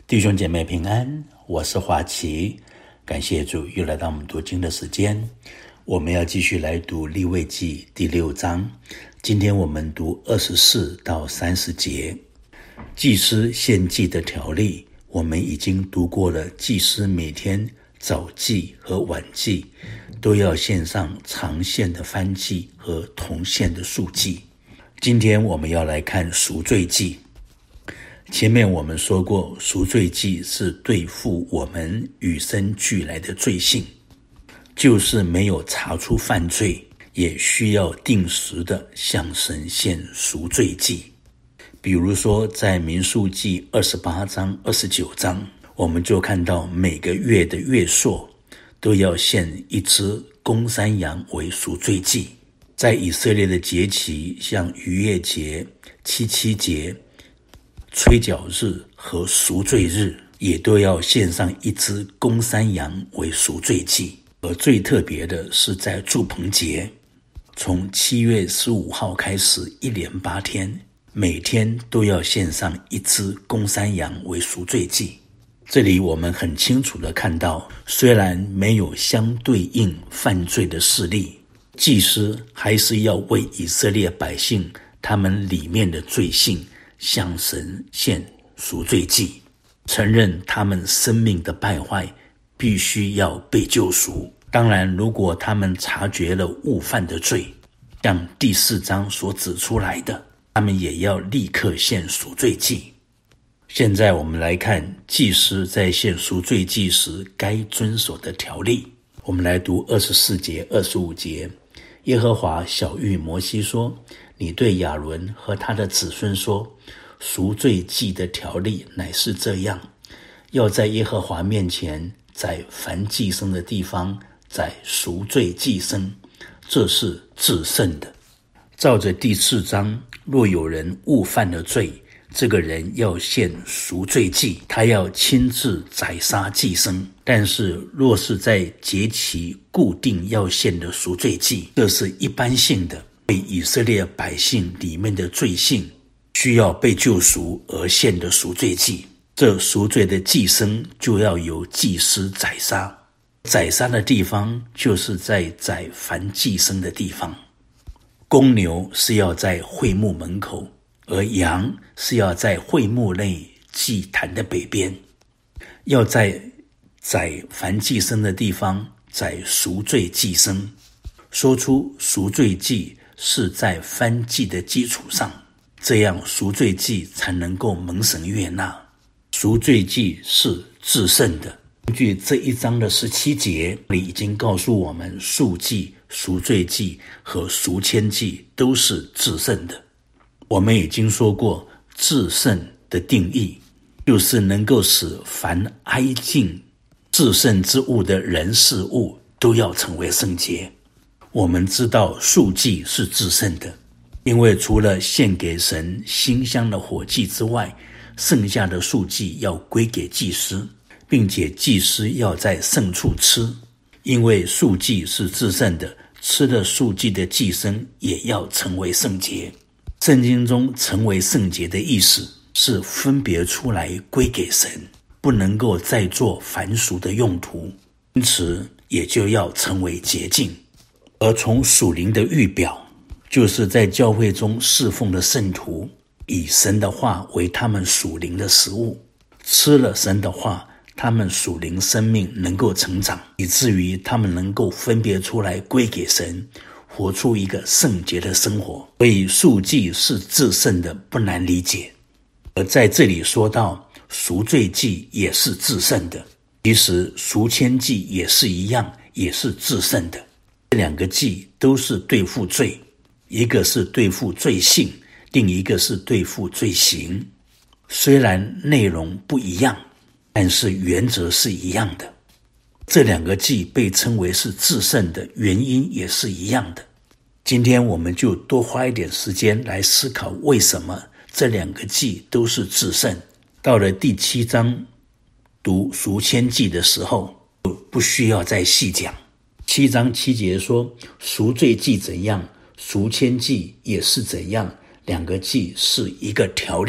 弟兄姐妹平安，我是华奇，感谢主又来到我们读经的时间。我们要继续来读利未记第6章，今天我们读24到30节。祭司献祭的条例，我们已经读过了。祭司每天早祭和晚祭都要献上长线的燔祭和同线的素祭。今天我们要来看赎罪祭。前面我们说过，赎罪祭是对付我们与生俱来的罪性，就是没有查出犯罪，也需要定时的向神献赎罪祭。比如说在民数记28章29章，我们就看到每个月的月朔都要献一只公山羊为赎罪祭。在以色列的节期，像逾越节、七七节、吹角日和赎罪日，也都要献上一只公山羊为赎罪祭。而最特别的是在住棚节，从7月15号开始，一连8天，每天都要献上一只公山羊为赎罪祭。这里我们很清楚地看到，虽然没有相对应犯罪的事例，祭司还是要为以色列百姓他们里面的罪性向神献赎罪祭，承认他们生命的败坏必须要被救赎。当然，如果他们察觉了误犯的罪，像第4章所指出来的，他们也要立刻献赎罪祭。现在我们来看祭司在献赎罪祭时该遵守的条例。我们来读24节、25节。耶和华晓谕摩西说，你对亚伦和他的子孙说，赎罪祭的条例乃是这样，要在耶和华面前，在燔祭牲的地方，在赎罪祭牲，这是至圣的。照着第4章，若有人误犯了罪，这个人要献赎罪祭，他要亲自宰杀祭牲。但是若是在节期固定要献的赎罪祭，这是一般性的，为以色列百姓里面的罪性需要被救赎而献的赎罪祭。这赎罪的祭牲就要由祭司宰杀，宰杀的地方就是在宰燔祭牲的地方。公牛是要在会幕门口，而羊是要在会幕内祭坛的北边。要在宰燔祭牲的地方宰赎罪祭牲。说出赎罪祭是在燔祭的基础上，这样赎罪祭才能够蒙神悦纳。赎罪祭是至圣的。根据这一章的17节里已经告诉我们，赎祭、赎罪祭和赎愆祭都是至圣的。我们已经说过，至圣的定义就是能够使凡挨近至圣之物的人事物都要成为圣洁。我们知道赎祭是至圣的，因为除了献给神馨香的火祭之外，剩下的赎祭要归给祭司，并且祭司要在圣处吃。因为赎祭是至圣的，吃了赎祭的祭牲也要成为圣洁。圣经中成为圣洁的意思是分别出来归给神，不能够再做凡俗的用途，因此也就要成为洁净。而从属灵的预表，就是在教会中侍奉的圣徒，以神的话为他们属灵的食物，吃了神的话，他们属灵生命能够成长，以至于他们能够分别出来归给神，活出一个圣洁的生活。所以赎祭是至圣的，不难理解。而在这里说到赎罪祭也是至圣的，其实赎愆祭也是一样，也是至圣的。这两个祭都是对付罪，一个是对付罪性，另一个是对付罪行。虽然内容不一样，但是原则是一样的。这两个祭被称为是至圣的，原因也是一样的。今天我们就多花一点时间来思考，为什么这两个祭都是至圣。到了第7章读赎愆祭的时候，不需要再细讲。7章7节说，赎罪祭怎样，赎愆祭也是怎样，两个祭是一个条例。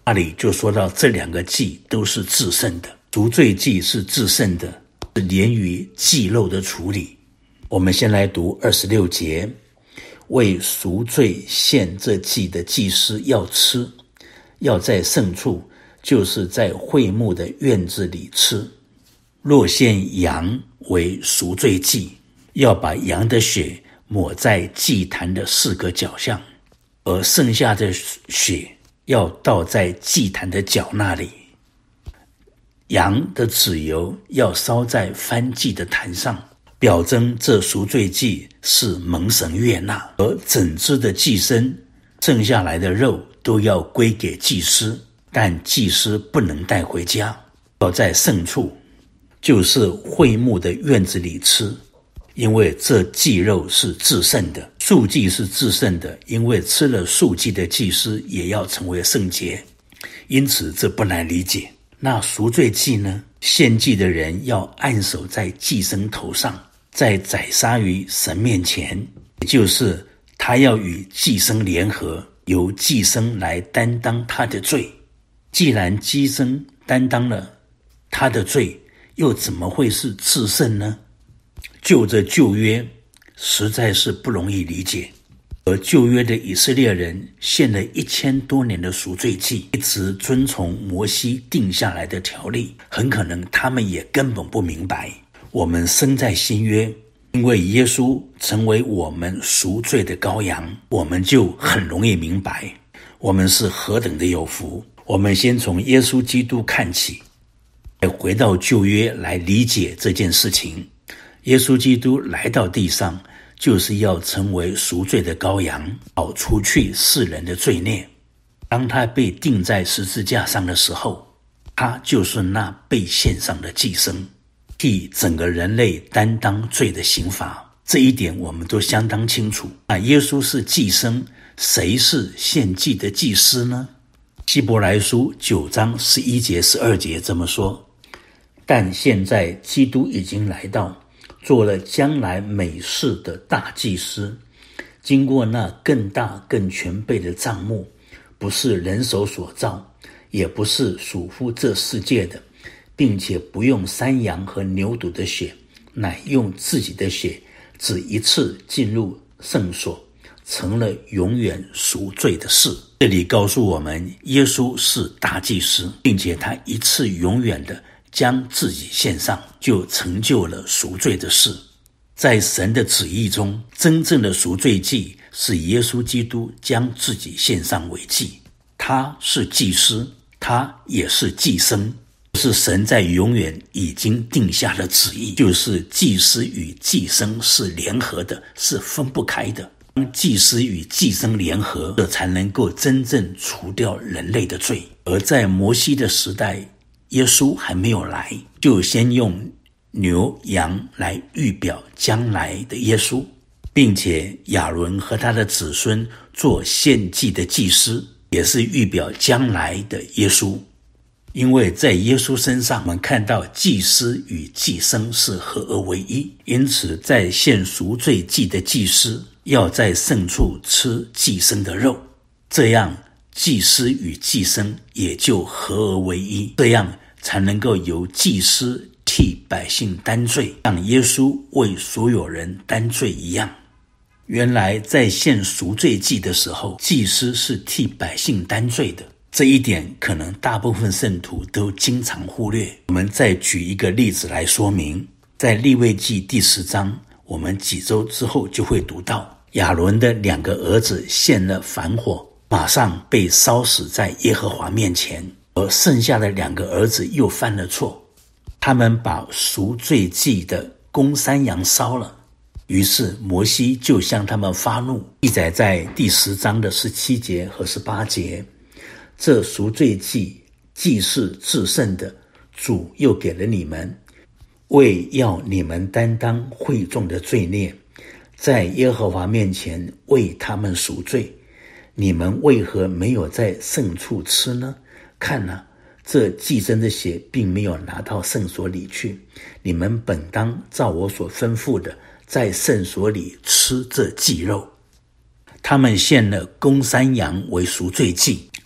那里就说到这两个祭都是至圣的，赎罪祭是至圣的，是连于祭肉的处理。我们先来读26节，为赎罪献这祭的祭司要吃，要在圣处，就是在会幕的院子里吃。若献羊为赎罪祭，要把羊的血抹在祭坛的4个角上，而剩下的血要倒在祭坛的角那里。羊的脂油要烧在燔祭的坛上，表征这赎罪祭是蒙神悦纳，而整只的祭牲剩下来的肉都要归给祭司，但祭司不能带回家，要在圣处，就是会幕的院子里吃，因为这祭肉是至圣的。素祭是至圣的，因为吃了素祭的祭司也要成为圣洁，因此这不难理解。那赎罪祭呢？献祭的人要按手在祭牲头上，再宰杀于神面前，也就是他要与祭牲联合，由祭牲来担当他的罪。既然祭牲担当了他的罪，又怎么会是至圣呢？就这旧约实在是不容易理解，而旧约的以色列人献了1000多年的赎罪祭，一直遵从摩西定下来的条例，很可能他们也根本不明白。我们生在新约，因为耶稣成为我们赎罪的羔羊，我们就很容易明白我们是何等的有福。我们先从耶稣基督看起，回到旧约来理解这件事情。耶稣基督来到地上，就是要成为赎罪的羔羊，好除去世人的罪孽。当他被钉在十字架上的时候，他就是那被献上的祭牲，替整个人类担当罪的刑罚。这一点我们都相当清楚。那耶稣是祭牲，谁是献祭的祭司呢？希伯来书9章11节12节这么说，但现在基督已经来到，做了将来美事的大祭司，经过那更大更全备的帐幕，不是人手所造，也不是属乎这世界的，并且不用山羊和牛犊的血，乃用自己的血，只一次进入圣所，成了永远赎罪的事。这里告诉我们，耶稣是大祭司，并且他一次永远的将自己献上，就成就了赎罪的事。在神的旨意中，真正的赎罪祭是耶稣基督将自己献上为祭。他是祭司，他也是祭牲，是神在永远已经定下的旨意，就是祭司与祭牲是联合的，是分不开的。当祭司与祭牲联合，这才能够真正除掉人类的罪。而在摩西的时代，耶稣还没有来，就先用牛羊来预表将来的耶稣，并且亚伦和他的子孙做献祭的祭司，也是预表将来的耶稣。因为在耶稣身上，我们看到祭司与祭牲是合而为一，因此在献赎罪祭的祭司要在圣处吃祭牲的肉，这样祭司与祭牲也就合而为一，这样才能够由祭司替百姓担罪，像耶稣为所有人担罪一样。原来在献赎罪祭的时候，祭司是替百姓担罪的，这一点可能大部分圣徒都经常忽略。我们再举一个例子来说明，在利未记第10章，我们几周之后就会读到亚伦的2个儿子献了燔火，马上被烧死在耶和华面前，而剩下的2个儿子又犯了错，他们把赎罪祭的公山羊烧了。于是摩西就向他们发怒，记载在第10章的17节和18节。这赎罪祭既是至圣的，主又给了你们，为要你们担当会众的罪孽，在耶和华面前为他们赎罪。你们为何没有在圣处吃呢？看啊，这祭牲的血并没有拿到圣所里去，你们本当照我所吩咐的，在圣所里吃这祭肉。他们献了公山羊为赎罪祭，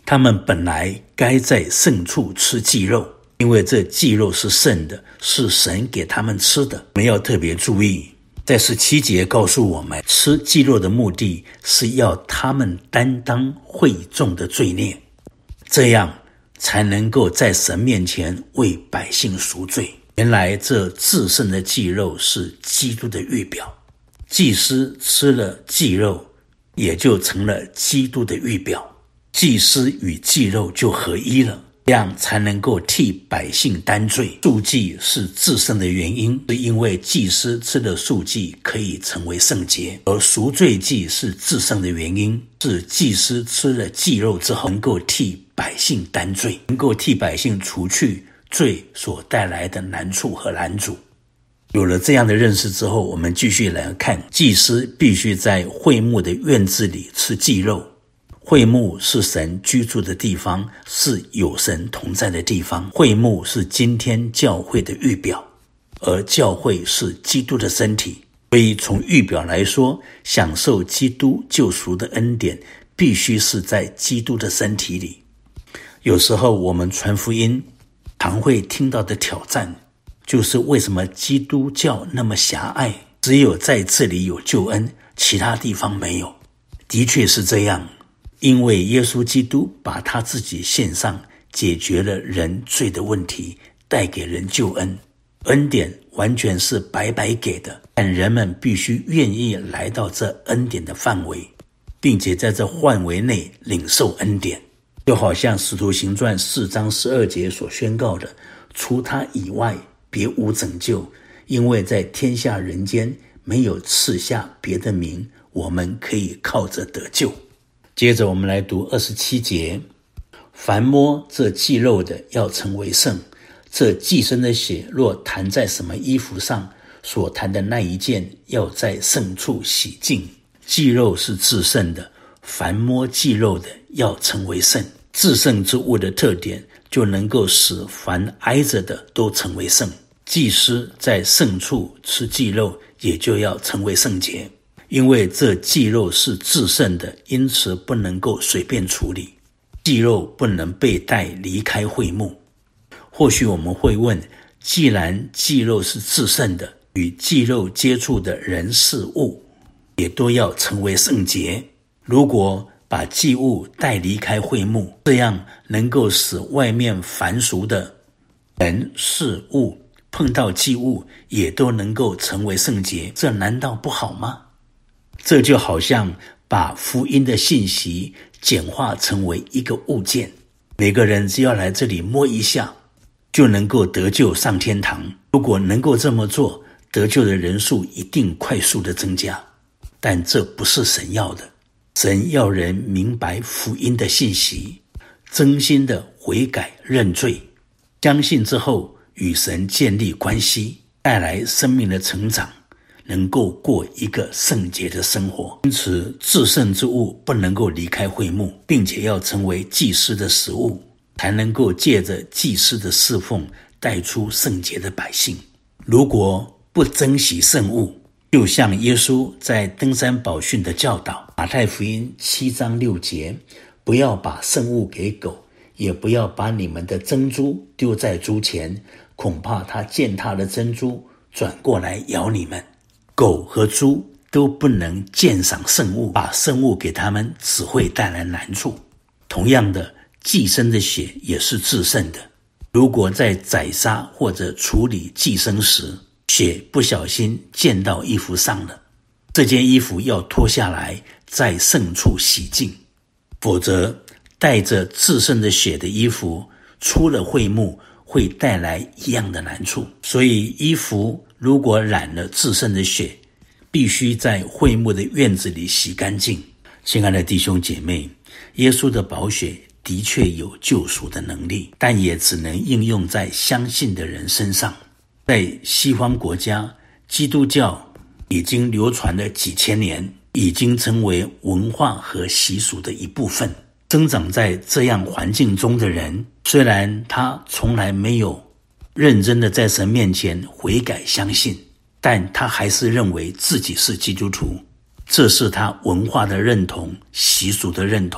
他们本来该在圣处吃祭肉，因为这祭肉是圣的，是神给他们吃的。我们要特别注意，在17节告诉我们，吃祭肉的目的是要他们担当会众的罪孽，这样才能够在神面前为百姓赎罪。原来这至圣的祭肉是基督的预表，祭司吃了祭肉，也就成了基督的预表，祭司与祭肉就合一了，这样才能够替百姓担罪。素祭是至圣的原因，是因为祭司吃了素祭可以成为圣洁，而赎罪祭是至圣的原因，是祭司吃了祭肉之后能够替百姓担罪，能够替百姓除去罪所带来的难处和拦阻。有了这样的认识之后，我们继续来看，祭司必须在会幕的院子里吃祭肉。会幕是神居住的地方，是有神同在的地方。会幕是今天教会的预表，而教会是基督的身体。所以从预表来说，享受基督救赎的恩典必须是在基督的身体里。有时候我们传福音常会听到的挑战，就是为什么基督教那么狭隘，只有在这里有救恩，其他地方没有。的确是这样，因为耶稣基督把他自己献上，解决了人罪的问题，带给人救恩。恩典完全是白白给的，但人们必须愿意来到这恩典的范围，并且在这范围内领受恩典。就好像使徒行传4章12节所宣告的，除他以外别无拯救，因为在天下人间没有赐下别的名，我们可以靠着得救。接着我们来读27节，凡摸这祭肉的要成为圣，这祭牲的血若弹在什么衣服上，所弹的那一件要在圣处洗净。祭肉是至圣的，凡摸祭肉的要成为圣。至圣之物的特点就能够使凡挨着的都成为圣。祭司在圣处吃祭肉，也就要成为圣洁，因为这祭肉是至圣的，因此不能够随便处理。祭肉不能被带离开会幕。或许我们会问，既然祭肉是至圣的，与祭肉接触的人事物也都要成为圣洁，如果把祭物带离开会幕，这样能够使外面凡俗的人事物碰到祭物也都能够成为圣洁，这难道不好吗？这就好像把福音的信息简化成为一个物件，每个人只要来这里摸一下就能够得救上天堂。如果能够这么做，得救的人数一定快速的增加，但这不是神要的。神要人明白福音的信息，真心的悔改认罪，相信之后与神建立关系，带来生命的成长，能够过一个圣洁的生活。因此至圣之物不能够离开会幕，并且要成为祭司的食物，才能够借着祭司的侍奉带出圣洁的百姓。如果不珍惜圣物，就像耶稣在登山宝训的教导，马太福音7章6节，不要把圣物给狗，也不要把你们的珍珠丢在猪前，恐怕它践踏了珍珠，转过来咬你们。狗和猪都不能鉴赏圣物，把圣物给他们只会带来难处。同样的，祭牲的血也是至圣的，如果在宰杀或者处理祭牲时，血不小心溅到衣服上了，这件衣服要脱下来，在圣处洗净，否则带着至圣的血的衣服出了会幕，会带来一样的难处。所以衣服如果染了至圣的血，必须在会幕的院子里洗干净。亲爱的弟兄姐妹，耶稣的宝血的确有救赎的能力，但也只能应用在相信的人身上。在西方国家，基督教已经流传了几千年，已经成为文化和习俗的一部分。生长在这样环境中的人，虽然他从来没有认真的在神面前悔改相信，但他还是认为自己是基督徒，这是他文化的认同，习俗的认同。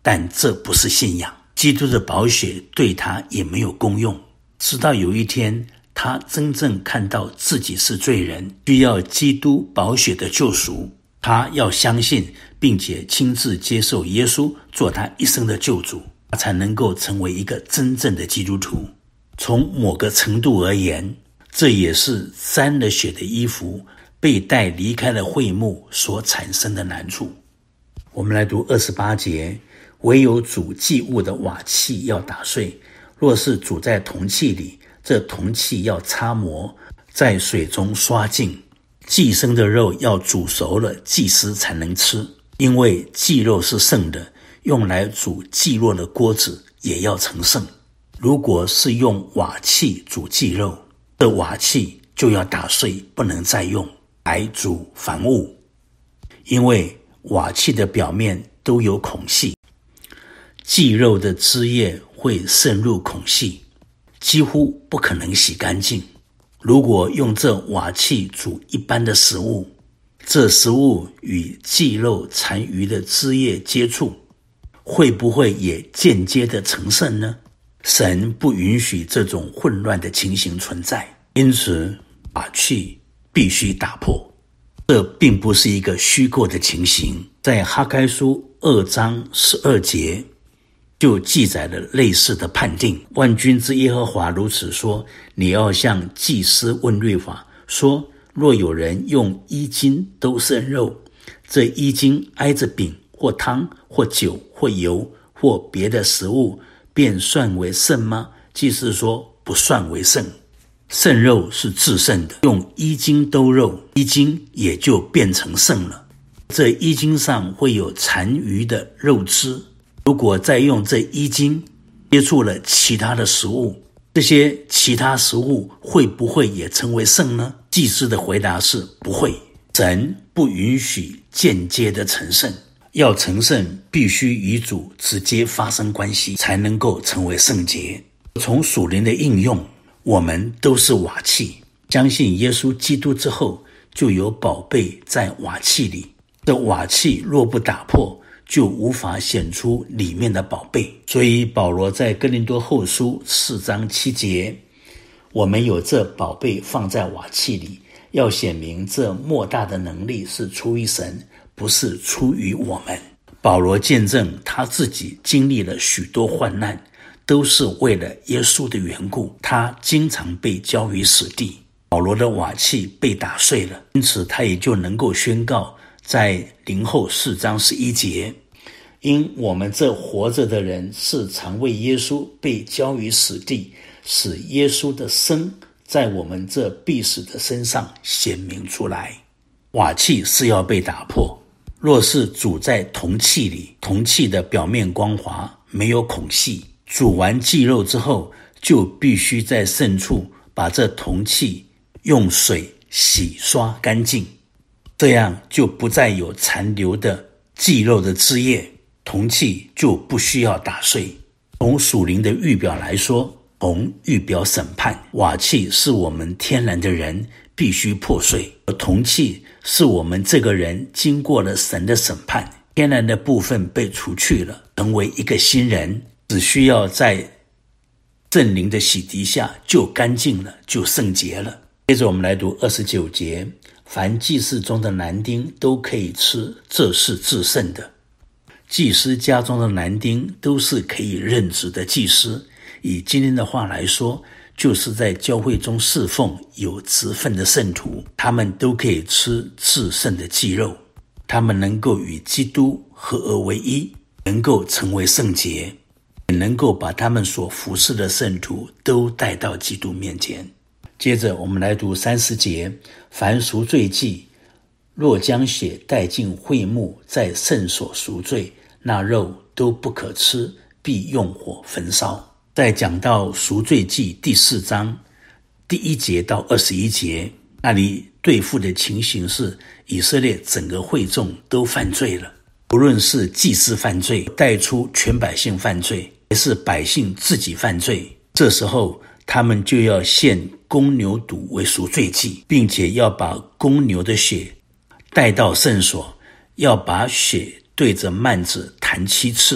但这不是信仰。基督的宝血对他也没有功用，直到有一天他真正看到自己是罪人，需要基督宝血的救赎，他要相信并且亲自接受耶稣做他一生的救主，他才能够成为一个真正的基督徒。从某个程度而言，这也是沾了血的衣服被带离开了会幕所产生的难处。我们来读28节，唯有煮祭物的瓦器要打碎，若是煮在铜器里，这铜器要擦磨，在水中刷净。祭牲的肉要煮熟了，祭司才能吃，因为祭肉是圣的，用来煮祭肉的锅子也要成圣。如果是用瓦器煮祭肉，这瓦器就要打碎，不能再用来煮凡物，因为瓦器的表面都有孔隙，祭肉的汁液会渗入孔隙，几乎不可能洗干净。如果用这瓦器煮一般的食物，这食物与祭肉残余的汁液接触，会不会也间接的成圣呢？神不允许这种混乱的情形存在，因此瓦器必须打破。这并不是一个虚构的情形，在哈该书2章12节就记载了类似的判定。万军之耶和华如此说，你要向祭司问律法，说若有人用衣巾兜生肉，这衣巾挨着饼或汤或酒或油或别的食物，便算为圣吗？祭司说不算为圣。圣肉是至圣的，用衣巾兜肉，衣巾也就变成圣了。这衣巾上会有残余的肉汁，如果再用这衣巾接触了其他的食物，这些其他食物会不会也成为圣呢？祭司的回答是不会。神不允许间接的成圣，要成圣必须与主直接发生关系，才能够成为圣洁。从属灵的应用，我们都是瓦器，相信耶稣基督之后，就有宝贝在瓦器里。这瓦器若不打破，就无法显出里面的宝贝。所以保罗在哥林多后书4章7节，我们有这宝贝放在瓦器里，要显明这莫大的能力是出于神，不是出于我们。保罗见证他自己经历了许多患难，都是为了耶稣的缘故，他经常被交于死地。保罗的瓦器被打碎了，因此他也就能够宣告在林后4章11节，因我们这活着的人是常为耶稣被交于死地，使耶稣的生在我们这必死的身上显明出来。瓦器是要被打破，若是煮在铜器里，铜器的表面光滑，没有孔隙，煮完祭肉之后，就必须在圣处把这铜器用水洗刷干净，这样就不再有残留的祭肉的汁液，铜器就不需要打碎。从属灵的预表来说，铜预表审判，瓦器是我们天然的人必须破碎，而铜器是我们这个人经过了神的审判，天然的部分被除去了，成为一个新人，只需要在圣灵的洗涤下就干净了，就圣洁了。接着我们来读29节，凡祭司中的男丁都可以吃，这是至圣的。祭司家中的男丁都是可以任职的祭司，以今天的话来说，就是在教会中侍奉有职分的圣徒，他们都可以吃至圣的祭肉，他们能够与基督合而为一，能够成为圣洁，也能够把他们所服侍的圣徒都带到基督面前。接着我们来读30节，凡赎罪祭，若将血带进会幕，在圣所赎罪，那肉都不可吃，必用火焚烧。在讲到赎罪记第4章第1节到21节，那里对付的情形是以色列整个会众都犯罪了，无论是祭司犯罪，带出全百姓犯罪，还是百姓自己犯罪，这时候他们就要献公牛犊为赎罪祭，并且要把公牛的血带到圣所，要把血对着幔子弹7次，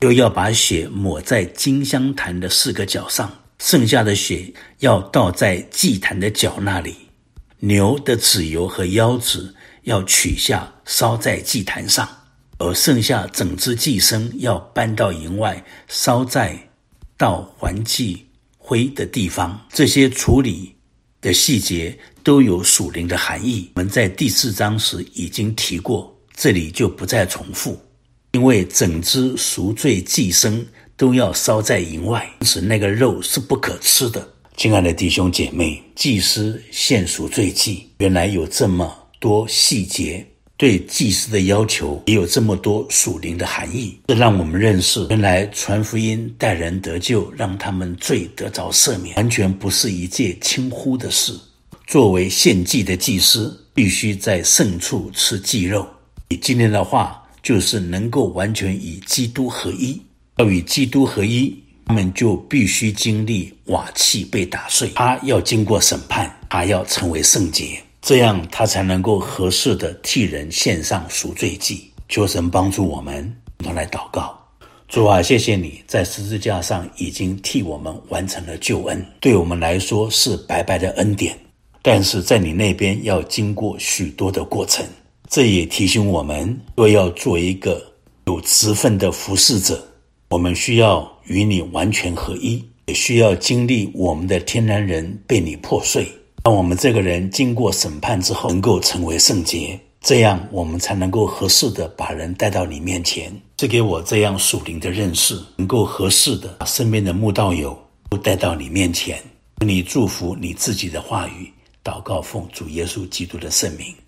又要把血抹在金香坛的4个角上，剩下的血要倒在祭坛的角那里。牛的脂油和腰子要取下烧在祭坛上，而剩下整只祭牲要搬到营外，烧在倒燔祭灰的地方。这些处理的细节都有属灵的含义，我们在第4章时已经提过，这里就不再重复。因为整只赎罪祭牲都要烧在营外，因此那个肉是不可吃的。亲爱的弟兄姐妹，祭司献赎罪祭，原来有这么多细节，对祭司的要求也有这么多属灵的含义。这让我们认识，原来传福音带人得救，让他们罪得着赦免，完全不是一件轻忽的事。作为献祭的祭司，必须在圣处吃祭肉。以今天的话，就是能够完全与基督合一。要与基督合一，他们就必须经历瓦器被打碎，他要经过审判，他要成为圣洁，这样他才能够合适的替人献上赎罪祭。求神帮助我们，一同来祷告。主啊，谢谢你在十字架上已经替我们完成了救恩，对我们来说是白白的恩典，但是在你那边要经过许多的过程。这也提醒我们，若要做一个有职分的服侍者，我们需要与你完全合一，也需要经历我们的天然人被你破碎，让我们这个人经过审判之后能够成为圣洁，这样我们才能够合适的把人带到你面前。赐给我这样属灵的认识，能够合适的把身边的慕道友都带到你面前。你祝福你自己的话语，祷告奉主耶稣基督的圣名。